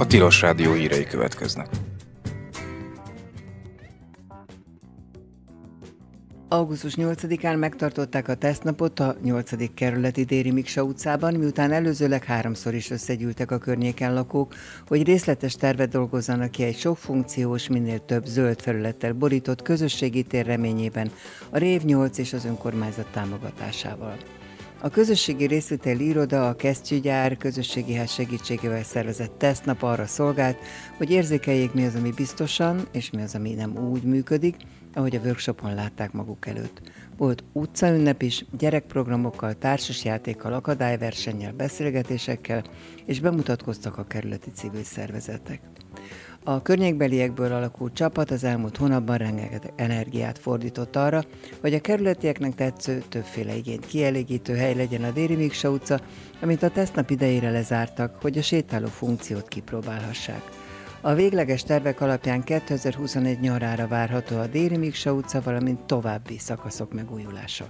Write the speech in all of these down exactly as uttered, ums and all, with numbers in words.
Tilos Rádió hírei következnek. augusztus nyolcadikán megtartották a tesztnapot a nyolcadik kerületi Déri Miksa utcában, miután előzőleg háromszor is összegyűltek a környéken lakók, hogy részletes tervet dolgozzanak ki egy sokfunkciós, minél több zöld felülettel borított közösségi tér reményében a Rév nyolc és az önkormányzat támogatásával. A közösségi részvételi iroda a Kesztyűgyár közösségi ház segítségével szervezett tesztnap arra szolgált, hogy érzékeljék, mi az, ami biztosan, és mi az, ami nem úgy működik, ahogy a workshopon látták maguk előtt. Volt utcaünnep is, gyerekprogramokkal, társasjátékkal, akadályversennyel, beszélgetésekkel, és bemutatkoztak a kerületi civil szervezetek. A környékbeliekből alakult csapat az elmúlt hónapban rengeteg energiát fordított arra, hogy a kerületieknek tetsző, többféle igényt kielégítő hely legyen a Déri Miksa utca, amit a tesztnap idejére lezártak, hogy a sétáló funkciót kipróbálhassák. A végleges tervek alapján kétezer-huszonegy nyarára várható a Déri Miksa utca, valamint további szakaszok megújulása.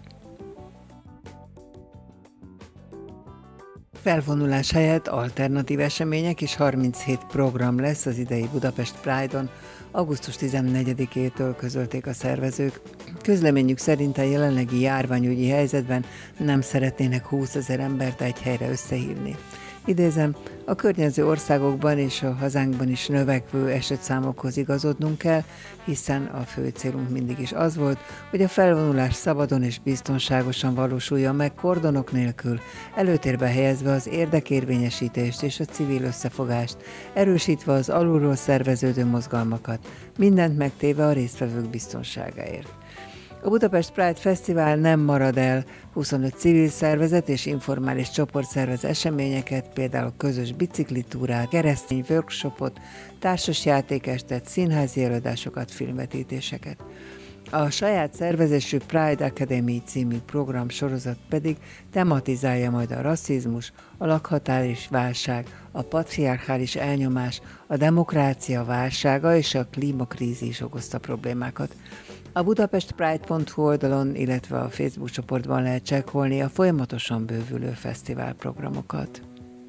Felvonulás helyett alternatív események és harminchét program lesz az idei Budapest Pride-on, augusztus tizennegyedikétől közölték a szervezők. Közleményük szerint a jelenlegi járványügyi helyzetben nem szeretnének húszezer embert egy helyre összehívni. Idézem, a környező országokban és a hazánkban is növekvő esetszámokhoz igazodnunk kell, hiszen a fő célunk mindig is az volt, hogy a felvonulás szabadon és biztonságosan valósuljon meg kordonok nélkül, előtérbe helyezve az érdekérvényesítést és a civil összefogást, erősítve az alulról szerveződő mozgalmakat, mindent megtéve a résztvevők biztonságáért. A Budapest Pride Fesztivál nem marad el, huszonöt civil szervezet és informális csoport szervez eseményeket, például közös biciklitúrát, keresztény workshopot, társasjátékestet, színházi előadásokat, filmvetítéseket. A saját szervezésű Pride Academy című program sorozat pedig tematizálja majd a rasszizmus, a lakhatáris válság, a patriarchális elnyomás, a demokrácia válsága és a klímakrízis okozta problémákat. A budapest pride pont hu oldalon, illetve a Facebook csoportban lehet csekkolni a folyamatosan bővülő fesztiválprogramokat.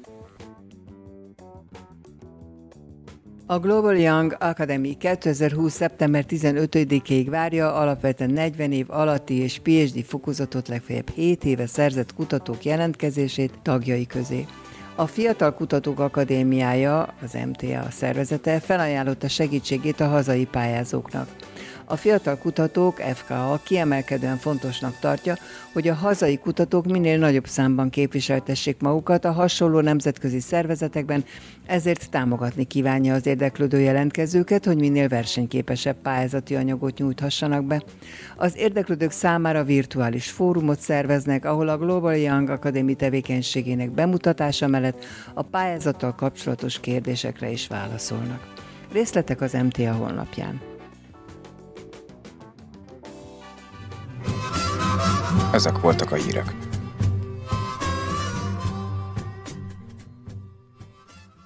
A Global Young Academy kétezer-húsz. szeptember tizenötödikéig várja alapvetően negyven év alatti és pé há dé fokozatot legfeljebb hét éve szerzett kutatók jelentkezését tagjai közé. A Fiatal Kutatók Akadémiája, az em té á szervezete felajánlotta segítségét a hazai pályázóknak. A fiatal kutatók ef ká á kiemelkedően fontosnak tartja, hogy a hazai kutatók minél nagyobb számban képviseltessék magukat a hasonló nemzetközi szervezetekben, ezért támogatni kívánja az érdeklődő jelentkezőket, hogy minél versenyképesebb pályázati anyagot nyújthassanak be. Az érdeklődők számára virtuális fórumot szerveznek, ahol a Global Young Academy tevékenységének bemutatása mellett a pályázattal kapcsolatos kérdésekre is válaszolnak. Részletek az em té á honlapján. Ezek voltak a hírek.